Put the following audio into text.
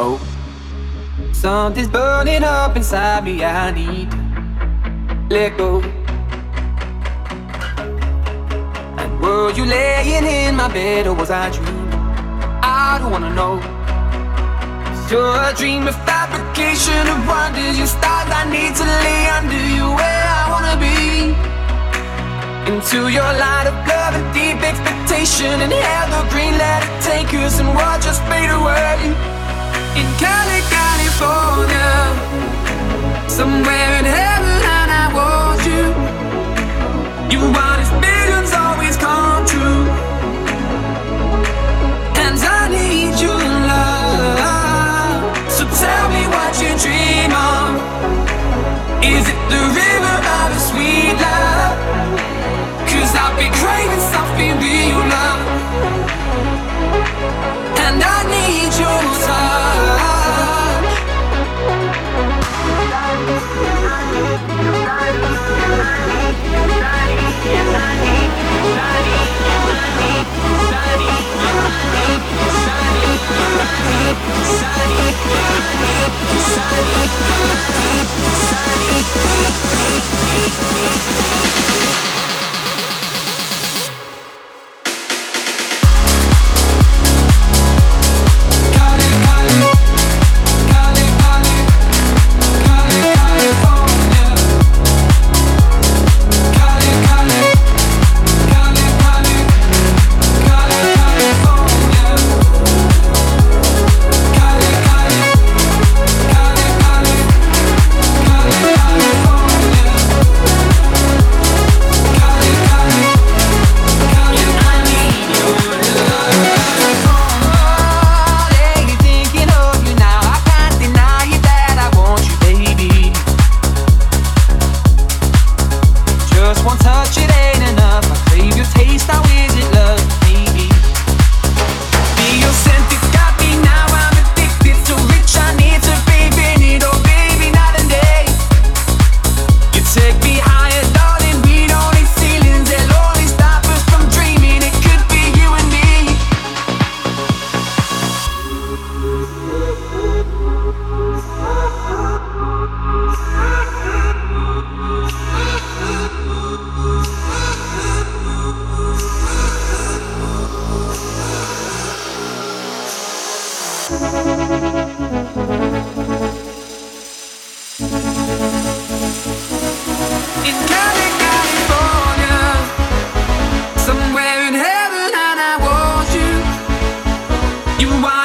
Oh, something's burning up inside me. I need to let go. And were you laying in my bed or was I dreaming? I don't wanna know. You're a dream of fabrication of wonders. You stars I need to lay under you where I wanna be. Into your light of love and deep expectation. And evergreen, let it take us and we'll just fade away. In California, somewhere in heaven, and I want you. You want his visions always come true. And I need your love. So tell me what you dream of. Is it the river of a sweet love? 'Cause I've been craving something real love. And I need your touch. In California, somewhere in heaven, and I want you. You want